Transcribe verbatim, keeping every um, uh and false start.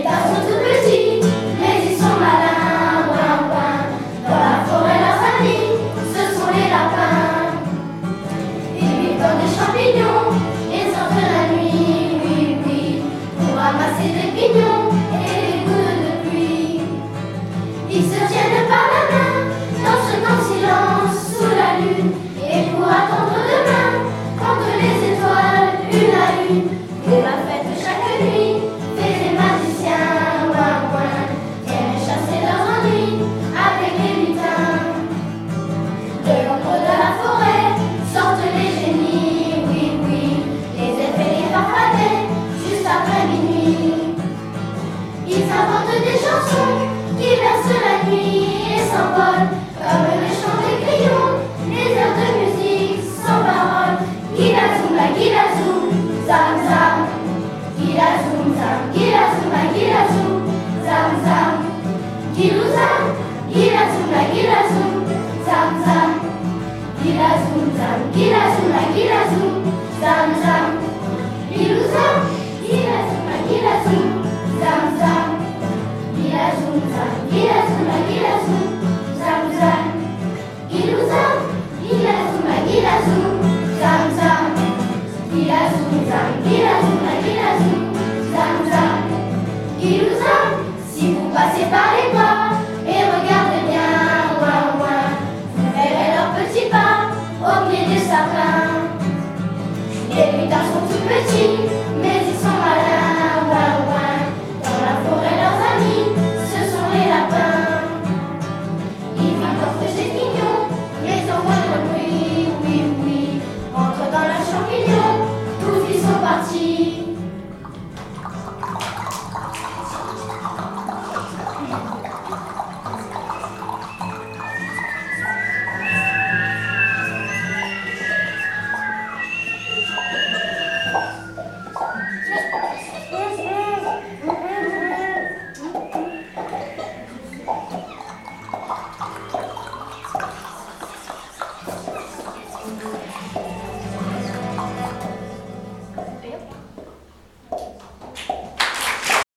Garçons tout petits, mais ils sont malins, ouin ouin. Dans la forêt, leurs amis, ce sont les lapins. Ils vivent dans des champignons et sortent la nuit, oui, oui, pour ramasser des pignons et des gouttes de pluie. Ils se tiennent par la main, dansent en silence sous la lune, et pour attendre demain, comptent les étoiles une à une. Et la fête chaque nuit fait des magiciens, ouin ouin, viennent chasser leurs ennuis avec les lutins. De l'ombre de la forêt sortent les génies, oui, oui, les effets les farfadets juste après minuit. Ils inventent des chansons qui versent la nuit et s'envolent comme les chants des crayons, les airs de musique sans parole. Guilazoum, la guilazoum, zam zam. Guilazoum, zam, guilazoum, la guilazoum, zam zam. Guilouzam, guilazoum, la guilazoum, zam zam. Guilazoum, zam, guilazoum, la guilazoum, zam zam. Guilouzam, guilazoum, la guilazoum, zam zam. Guilazoum, zam, guilazoum, la guilazoum, zam zam. Guilouzam, guilazoum, la guilazoum, zam zam. Guilazoum, zam, guilazoum, la guilazoum, zam zam. Guilouzam, si vous passez par les bois et regardez bien, ouin ouin, vous verrez leurs petits pas au pied des sapins. Les lutins sont tout petits, mais ils sont malins, ouin ouin. Dans la forêt, leurs amis, ce sont les lapins. Ils vivent dans ces pignons, mais envoient le bruit, oui, oui. Entrent dans la champignon, tous ils sont partis.